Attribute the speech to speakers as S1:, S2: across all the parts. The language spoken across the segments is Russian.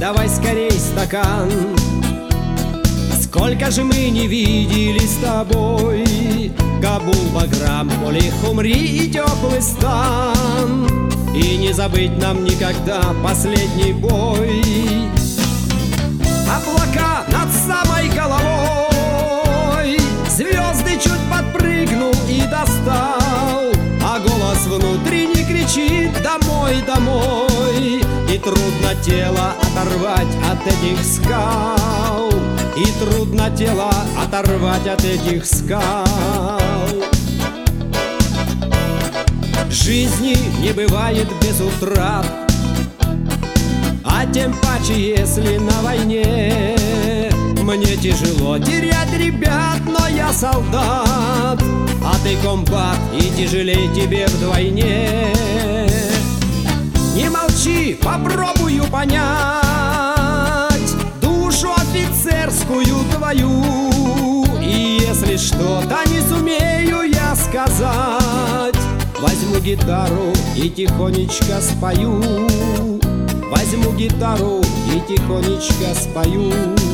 S1: давай скорей стакан. Сколько же мы не видели с тобой Кабул-Баграм, Молих, Умри и теплый стан. И не забыть нам никогда последний бой. Облака над самой головой, звезды чуть подпрыгнул и достал, а голос внутренне кричит: домой, домой. И трудно тело оторвать от этих скал, и трудно тело оторвать от этих скал. Жизни не бывает без утрат, а тем паче, если на войне. Мне тяжело терять ребят, но я солдат, а ты комбат, и тяжелей тебе вдвойне. Не молчи, попробую понять душу офицерскую твою. И если что-то не сумею я сказать, возьму гитару и тихонечко спою. Возьму гитару и тихонечко спою.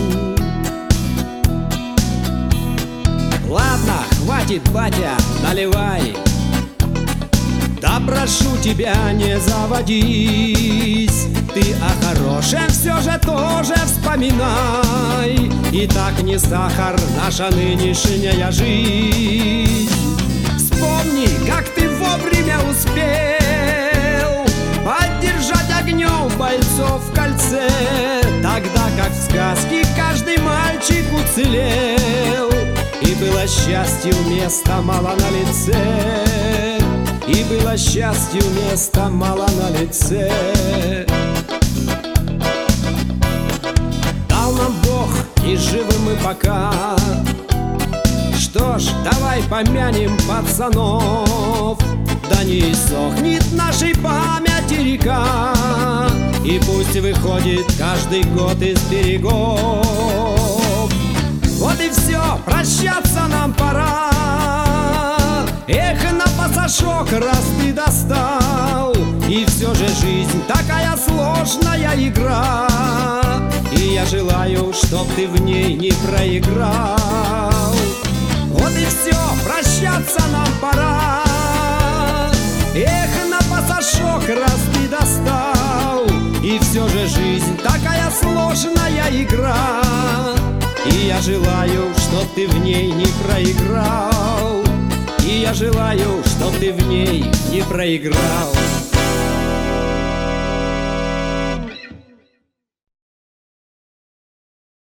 S1: Ладно, хватит, батя, наливай. Да прошу тебя, не заводись. Ты о хорошем все же тоже вспоминай. И так не сахар наша нынешняя жизнь. Вспомни, как ты вовремя успел поддержать огнем бойцов в кольце, тогда как в сказке каждый мальчик уцелел. И было счастью места мало на лице, и было счастью места мало на лице. Дал нам Бог, и живы мы пока. Что ж, давай помянем пацанов, да не иссохнет нашей памяти река, и пусть выходит каждый год из берегов. Вот и все, прощаться нам пора. Эх, на пасашок, раз ты достал. И все же жизнь такая сложная игра, и я желаю, чтоб ты в ней не проиграл. Вот и все, прощаться нам пора. Эх, на пасашок, раз ты достал. И все же жизнь такая сложная игра, и я желаю, чтоб ты в ней не проиграл. И я желаю, чтоб ты в ней не проиграл.